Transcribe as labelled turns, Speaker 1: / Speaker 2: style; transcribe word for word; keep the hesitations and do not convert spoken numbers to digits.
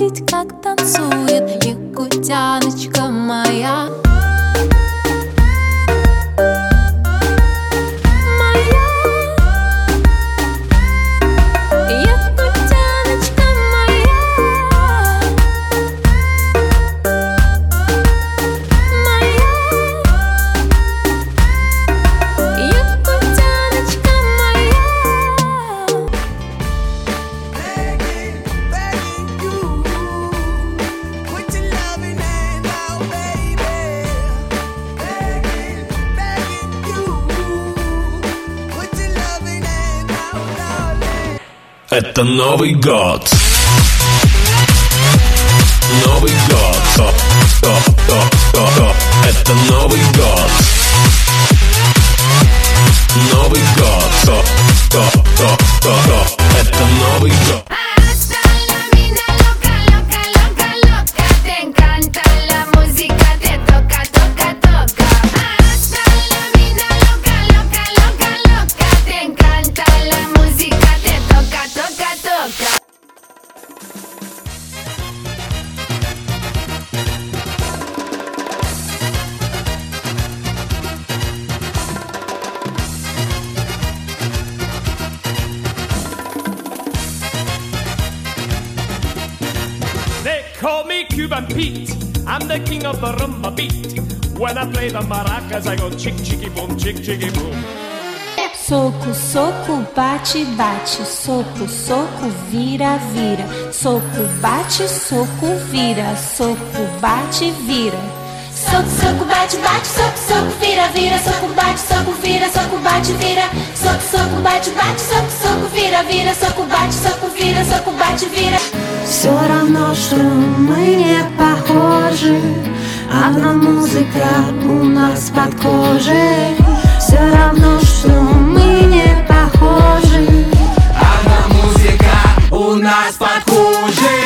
Speaker 1: видеть, как танцует якутяночка моя.
Speaker 2: Это Новый год. Новый год. О, о, о, о, о. Это Новый год. Новый год. О, о, о, о, о. Это Новый год.
Speaker 3: Call me Cuban Pete, I'm the king of the rumba beat. When I play the maracas, I go chick chicky boom, chick chicky boom.
Speaker 4: Soco, soco, bate, bate. Soco, soco, vira, vira. Soco, bate, soco, vira. Soco, bate, vira.
Speaker 5: Soco, soco, bate, bate. Soco, soco, vira, vira. Soco, bate, soco, vira. Soco, bate, vira. Soco, soco, bate, bate. Soco, soco, vira, vira. Soco, bate, soco, vira. Soco, bate, vira.
Speaker 6: Все равно, что мы не похожи. Одна музыка у нас под кожей. Все равно, что мы не похожи.
Speaker 7: Одна музыка у нас под кожей.